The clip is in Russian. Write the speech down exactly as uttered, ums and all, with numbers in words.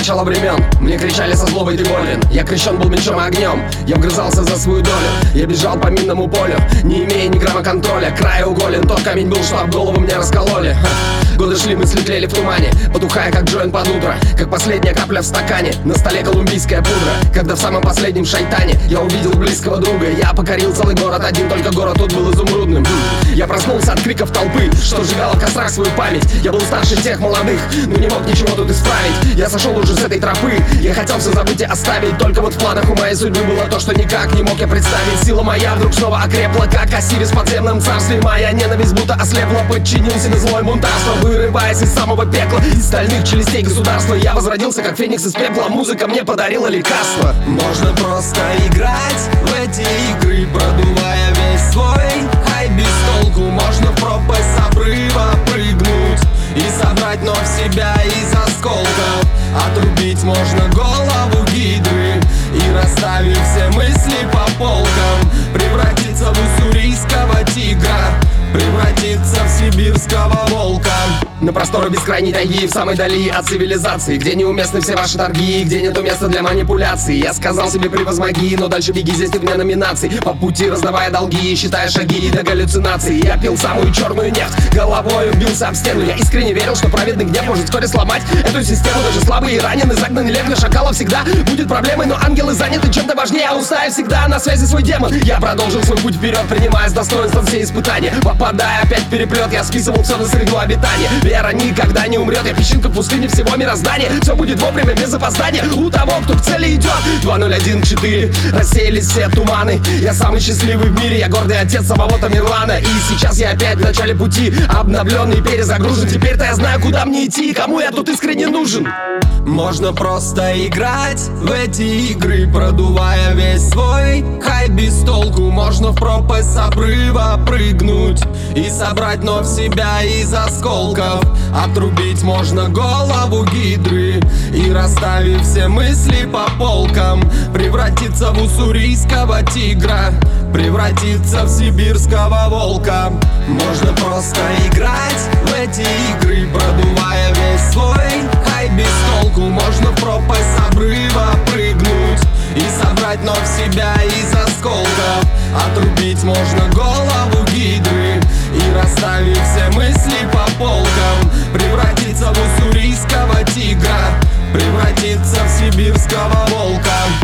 начала времен мне кричали со злобой: ты болен. Я крещен был мечом и огнем, я вгрызался за свою долю. Я бежал по минному полю, не имея ни грамма контроля. Краеуголен тот камень был, что об голову мне раскололи. Годы шли, мысли тлели в тумане, потухая как джойнт под утро, как последняя капля в стакане. На столе колумбийская пудра, когда в самом последнем шайтане я увидел близкого друга. Я покорил целый город, один только город тут был изумрудным. Я проснулся от криков толпы, что сжигала в кострах свою память. Я был старше тех молодых, но не мог ничего тут исправить. Я сошел уже с этой тропы, я хотел все забыть и оставить. Только вот в планах у моей судьбы было то, что никак не мог я представить. Сила моя вдруг снова окрепла, как Осирис в подземном царстве. Моя ненависть будто ослепла, подчинил себе злое бунтарство. Вырываясь из самого пекла, из стальных челюстей государства, я возродился как феникс из пепла. Музыка мне подарила лекарство. Можно просто играть в эти игры, продувая весь свой хай без толку. Можно в пропасть с обрыва прыгнуть и собрать вновь себя из осколков. Отрубить можно голову гидры и, расставив все мысли по полкам, превратиться в уссурийского тигра, превратиться в сибирского волка. На просторы бескрайней тайги, в самой дали от цивилизации, где неуместны все ваши торги, где нету места для манипуляций. Я сказал себе: превозмоги, но дальше беги, здесь нет вне номинаций. По пути раздавая долги, считая шаги до галлюцинаций. Я пил самую черную нефть, головой бился об стену. Я искренне верил, что праведный гнев может вскоре сломать эту систему. Даже слабый и раненый, загнанный лев для шакала всегда будет проблемой, но ангелы заняты чем-то важнее, а устая всегда на связи свой демон. Я продолжил свой путь вперед, принимая с достоинством все испытания. Попадая опять в переплет, я списывал все на среду обитания. Вера никогда не умрет, я песчинка в пустыне всего мироздания. Все будет вовремя, без опоздания, у того, кто к цели идет. Два ноль один четыре, рассеялись все туманы. Я самый счастливый в мире, я гордый отец самого Тамерлана. И сейчас я опять в начале пути, обновленный, перезагружен. Теперь-то я знаю, куда мне идти и кому я тут искренне нужен. Можно просто играть в эти игры, продувая весь свой хай без толку. Можно в пропасть с обрыва прыгнуть и собрать вновь себя из осколков. Отрубить можно голову гидры и, расставив все мысли по полкам, превратиться в уссурийского тигра, превратиться в сибирского волка. Можно просто играть в эти игры, продувая весь свой хай без толку. Можно в пропасть с обрыва прыгнуть и собрать вновь себя из осколков. Отрубить можно голову гидры и, расставив все мысли по полкам, превратиться в уссурийского тигра, превратиться в сибирского волка.